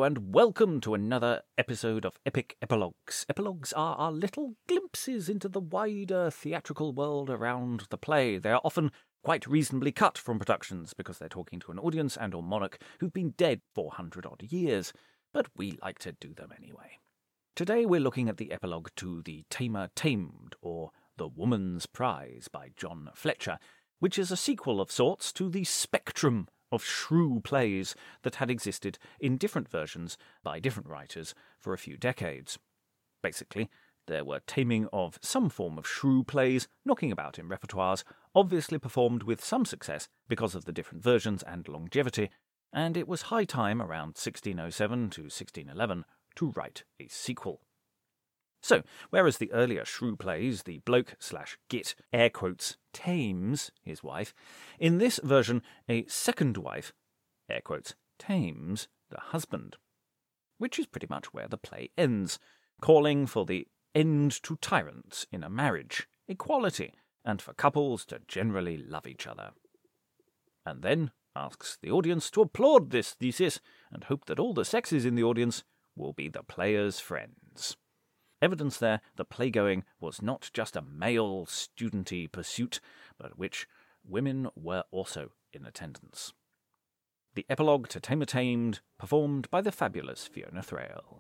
Hello and welcome to another episode of Epic Epilogues. Epilogues are our little glimpses into the wider theatrical world around the play. They are often quite reasonably cut from productions because they're talking to an audience and or monarch who've been dead 400-odd years, but we like to do them anyway. Today we're looking at the epilogue to The Tamer Tamed, or The Woman's Prize by John Fletcher, which is a sequel of sorts to the spectrum of shrew plays that had existed in different versions by different writers for a few decades. Basically, there were taming of some form of shrew plays knocking about in repertoires, obviously performed with some success because of the different versions and longevity, and it was high time around 1607 to 1611 to write a sequel. So, whereas the earlier shrew plays, the bloke/git, air quotes, tames his wife, in this version a second wife, air quotes, tames the husband. Which is pretty much where the play ends, calling for the end to tyrants in a marriage, equality, and for couples to generally love each other. And then asks the audience to applaud this thesis and hope that all the sexes in the audience will be the player's friends. Evidence there that playgoing was not just a male studenty pursuit, but which women were also in attendance. The epilogue to Tamer Tamed, performed by the fabulous Fiona Thrale.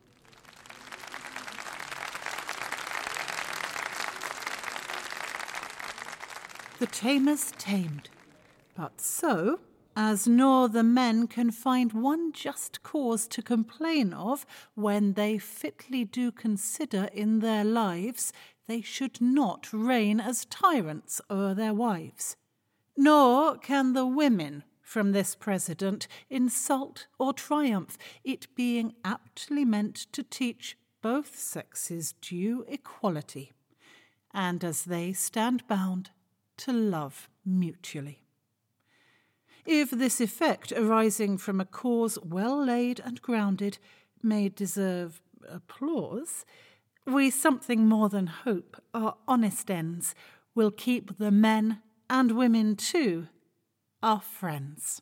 The Tamer's tamed, but so as nor the men can find one just cause to complain of when they fitly do consider in their lives they should not reign as tyrants o'er their wives. Nor can the women from this precedent insult or triumph, it being aptly meant to teach both sexes due equality, and as they stand bound to love mutually. If this effect arising from a cause well laid and grounded may deserve applause, we something more than hope our honest ends will keep the men and women too our friends.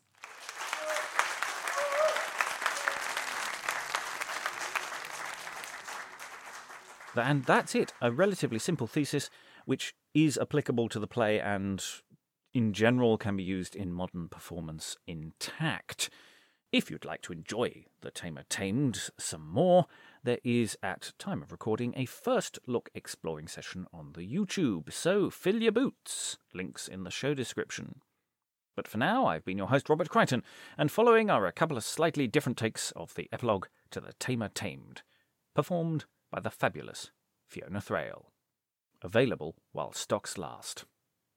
And that's it, a relatively simple thesis which is applicable to the play and in general can be used in modern performance intact. If you'd like to enjoy The Tamer Tamed some more, there is, at time of recording, a first look exploring session on the YouTube, so fill your boots. Links in the show description. But for now, I've been your host, Robert Crichton, and following are a couple of slightly different takes of the epilogue to The Tamer Tamed, performed by the fabulous Fiona Thrale. Available while stocks last.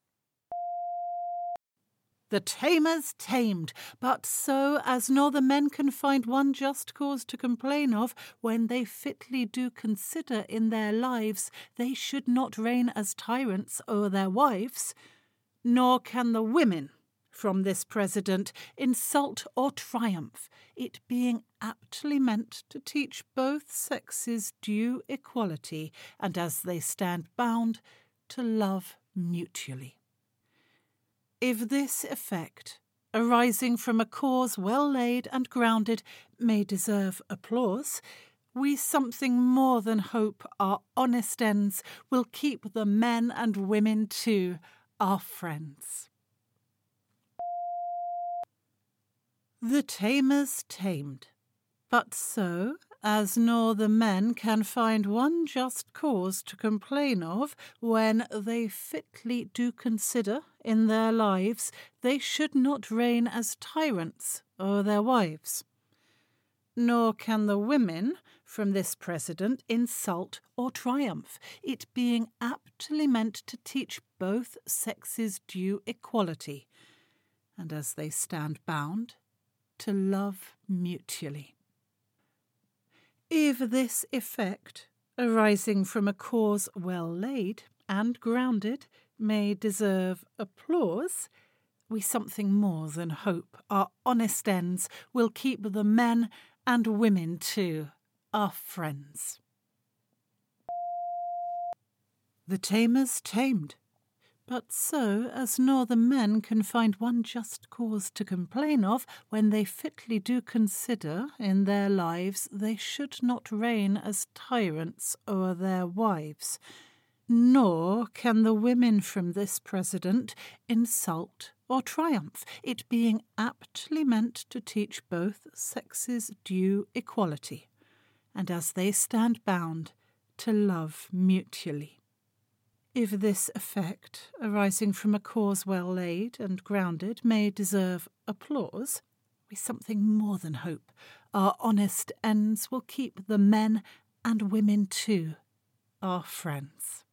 The Tamer's tamed, but so as nor the men can find one just cause to complain of when they fitly do consider in their lives they should not reign as tyrants o'er their wives, nor can the women from this precedent insult or triumph, it being aptly meant to teach both sexes due equality, and as they stand bound to love mutually. If this effect, arising from a cause well laid and grounded, may deserve applause, we something more than hope our honest ends will keep the men and women too our friends. The Tamer's tamed, but so as nor the men can find one just cause to complain of when they fitly do consider in their lives they should not reign as tyrants o'er their wives. Nor can the women from this precedent insult or triumph, it being aptly meant to teach both sexes due equality, and as they stand bound to love mutually. If this effect, arising from a cause well laid and grounded, may deserve applause, we something more than hope our honest ends will keep the men and women too our friends. The Tamer's tamed, But so as nor the men can find one just cause to complain of, when they fitly do consider in their lives they should not reign as tyrants o'er their wives. Nor can the women from this precedent insult or triumph, it being aptly meant to teach both sexes due equality, and as they stand bound to love mutually. If this effect, arising from a cause well laid and grounded, may deserve applause, we something more than hope our honest ends will keep the men and women too our friends.